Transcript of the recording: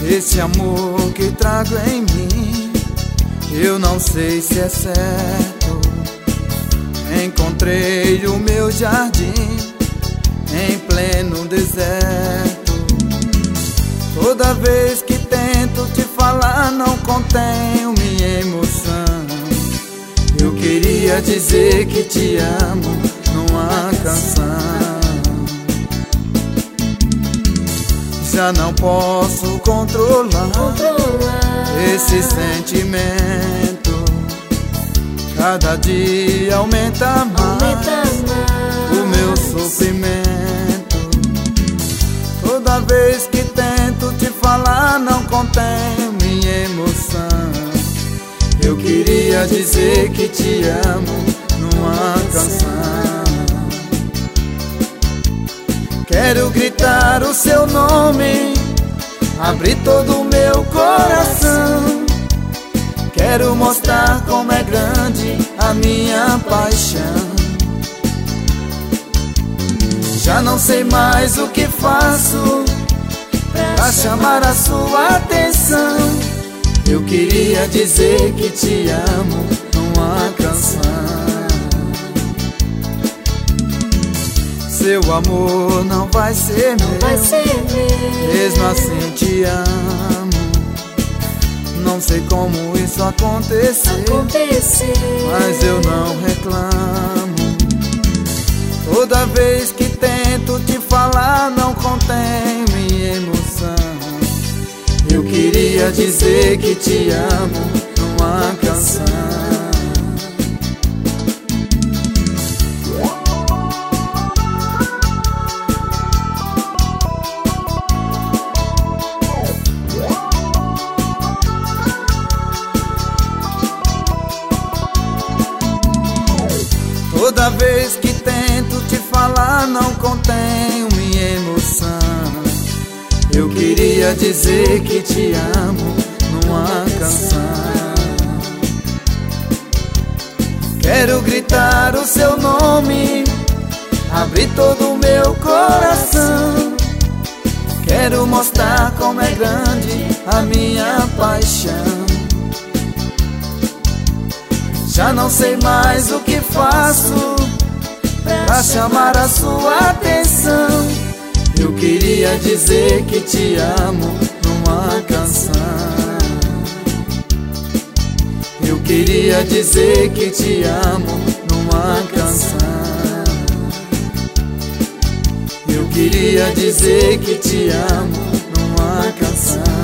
Esse amor que trago em mim, eu não sei se é certo. Encontrei o meu jardim em pleno deserto. Toda vez que tento te falar, não contenho minha emoção. Eu queria dizer que te amo numa canção. Já não posso controlar esse sentimento. Cada dia aumenta mais o meu sofrimento. Toda vez que tento te falar, não contenho minha emoção. Eu queria dizer que te amo numa canção. Quero gritar o seu nome, abrir todo o meu coração. Quero mostrar como é grande a minha paixão. Já não sei mais o que faço pra chamar a sua atenção. Eu queria dizer que te amo numa canção. Seu amor não vai ser meu, mesmo assim te amo. Não sei como isso aconteceu, mas eu não reclamo. Toda vez que tento te falar, não contém minha emoção. Eu queria dizer que te amo numa canção. Toda vez que tento te falar, não contenho minha emoção. Eu queria dizer que te amo numa canção. Quero gritar o seu nome, abrir todo o meu coração. Quero mostrar como é grande a minha paixão. Já não sei mais o que faço pra chamar a sua atenção. Eu queria dizer que te amo numa canção. Eu queria dizer que te amo numa canção. Eu queria dizer que te amo numa canção.